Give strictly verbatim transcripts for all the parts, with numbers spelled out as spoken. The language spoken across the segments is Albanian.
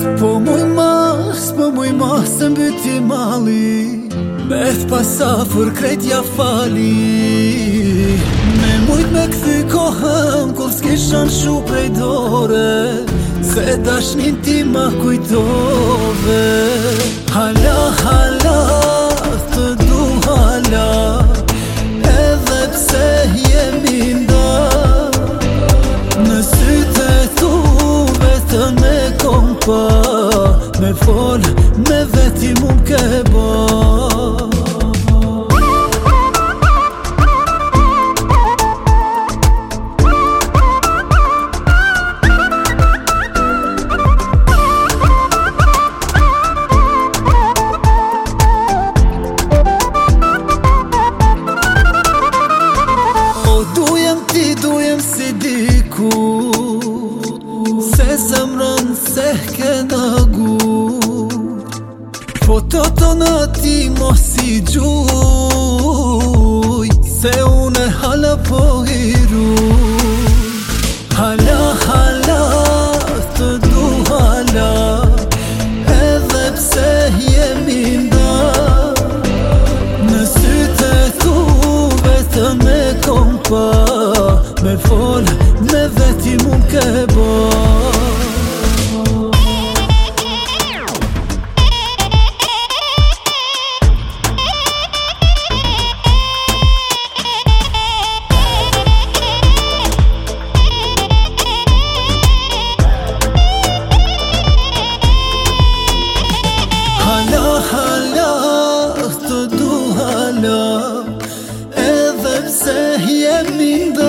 Po muj mas, po muj mas se mbyti mali, me t'pasafër krejt ja fali. Me mujt me këthy kohëm kur s'kishan shu prej dore, se dashnin ti ma kujtove. Hala, hala, të du hala, edhe pse jemi nda. Në sytë e tu vetëm e kom pa, me fol, me veti mu m'ke ba. Dujem si diku, se zemrën se kena gur. Foto tona ti mos i gjuj, se une hala po i ruj. Hala, hala, të du hala, edhe pse jemi nda. Në sytë e tu vetëm e kom pa, me fol, me veti mu m'ke ba. Hala, hala, të du hala, edhe pse jemi nda.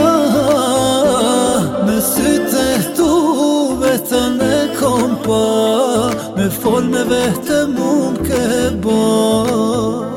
Në sytë e tu vetëm e kom pa, me fol, me vetëm mu m'ke ba.